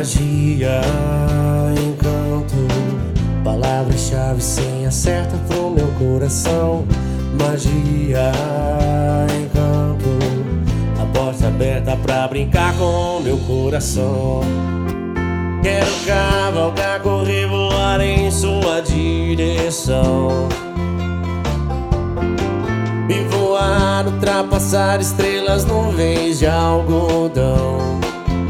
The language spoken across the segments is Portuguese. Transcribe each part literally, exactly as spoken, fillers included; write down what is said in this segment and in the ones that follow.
Magia, encanto, palavra-chave, senha certa pro meu coração. Magia, encanto, a porta aberta pra brincar com meu coração. Quero cavalgar, correr, voar em sua direção. E voar, ultrapassar estrelas, nuvens de algodão.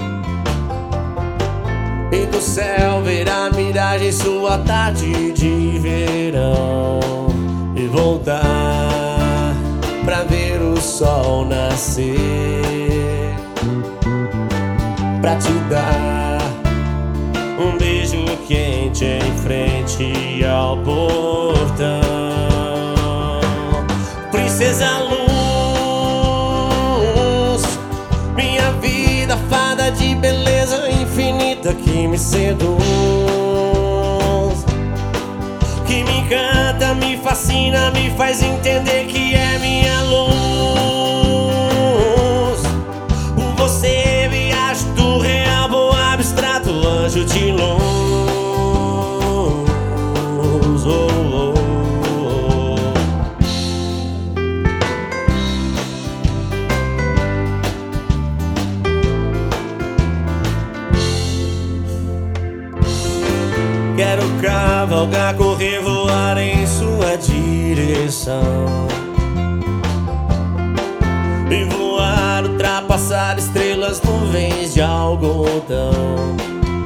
E do céu ver a miragem, sua tarde de verão. E voltar pra ver o sol nascer, pra te dar um beijo quente em frente ao portão. Princesa luz, minha vida, fada de beleza infinita que me seduz, que me encanta, me fascina, me faz entender que é minha luz. Por você viajo do real pro abstrato, anjo de luz. Oh, oh, oh. Quero cavalgar, correr, voar em sua direção. E voar, ultrapassar estrelas, nuvens de algodão.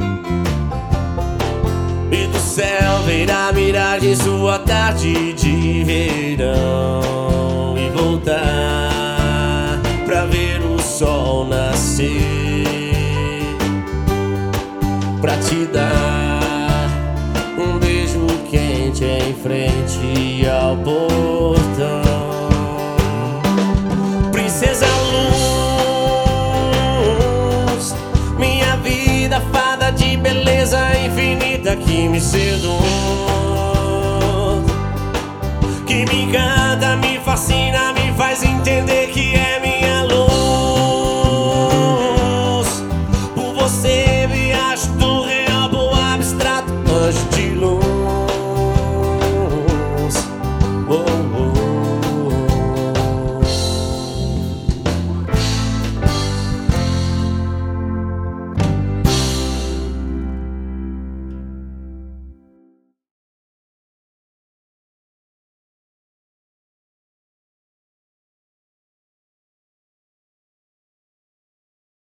E do céu ver a miragem, sua tarde de verão. E voltar pra ver o sol nascer, pra te dar um beijo quente em frente ao portão. Princesa luz, minha vida, fada de beleza infinita que me seduz, que me encanta, me fascina,